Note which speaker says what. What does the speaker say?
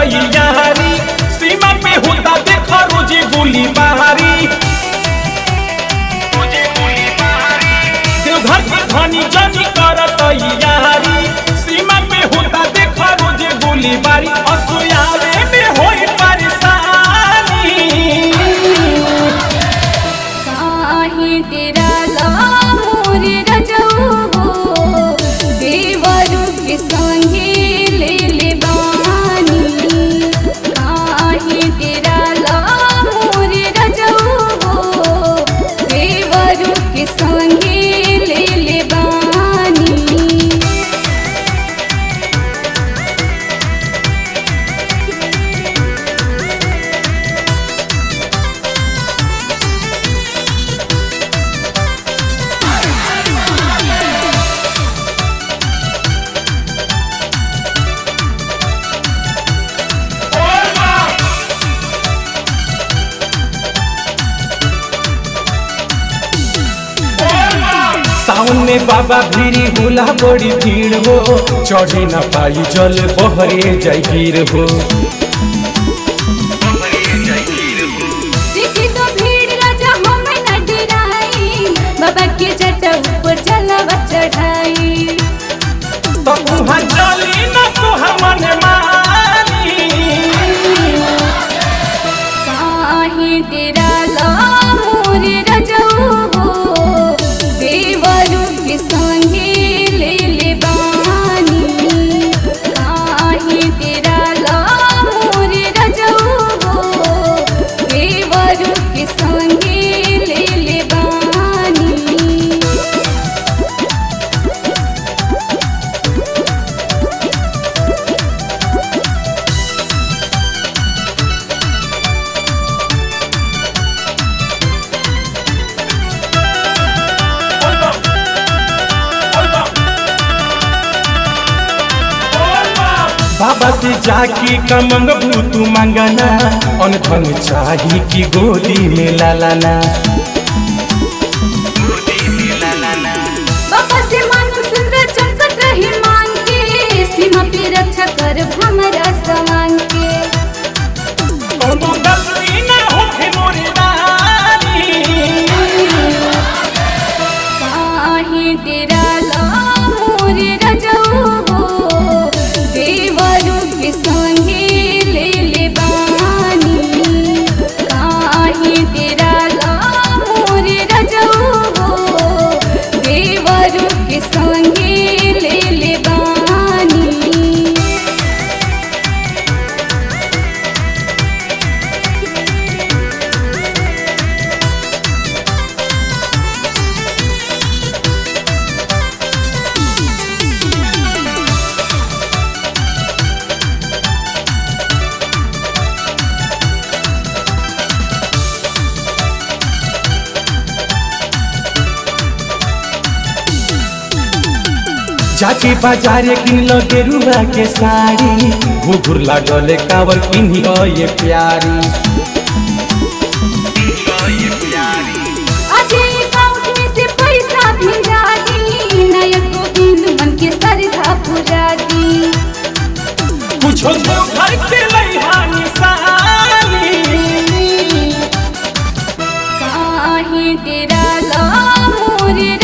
Speaker 1: तैयारी सीमा पे होता देखो रोजे गोली बारी देवघर के धनी जनी कर तैयारी सीमा पे होता देखो रोजे गोली बारी असुयारे में होई परेशानी
Speaker 2: काहे तेरा मोर रजऊ हो देवरू के संगे ले ले बानी काहे तेरा मोर रजऊ हो देवरू के संगे ले ले बानी
Speaker 1: सावन में बाबा भीरी होला बड़ी भीड़ हो चढ़े न पाई जल बहरे जाई गिर हो
Speaker 2: देखी तो भीड़ राजा हम न डराई बाबा के जट ऊपर जलवा चढ़ाई
Speaker 1: तो वहाँ चली न तो हमन मानी
Speaker 2: काहे तेरा मोर रजऊ हो देवरू के संगे ले ले बानी काहे तेरा मोर रजऊ हो देवरू के संगे ले ले बानी
Speaker 1: बाबा से जाके कमंगबू तू मंगना अन धन चाही की गोदी में लालाना
Speaker 2: बाबा से मांगू सुंदर चमकत रही मांग के सीमा पे रक्षा कर हमरा समान के
Speaker 1: कोनो गलती न होखे मोरे रानी
Speaker 2: काहे तेरा मोर रजऊ हो देवरू के संगे ले ले बानी काहे तेरा मोर रजऊ हो देवरू के संगे ले ले बानी
Speaker 1: जाके बाजारे किन लो गेरुआ के साड़ी घुघुर लागले कावर किन्ही ये प्यारी
Speaker 2: अजय अकाउंट में से पैसा भेजा दी नायक गोविंद मन के सरधा पूरा दी
Speaker 1: कुछो तो घर के लइहा निशानी
Speaker 2: काहे तेरा मोर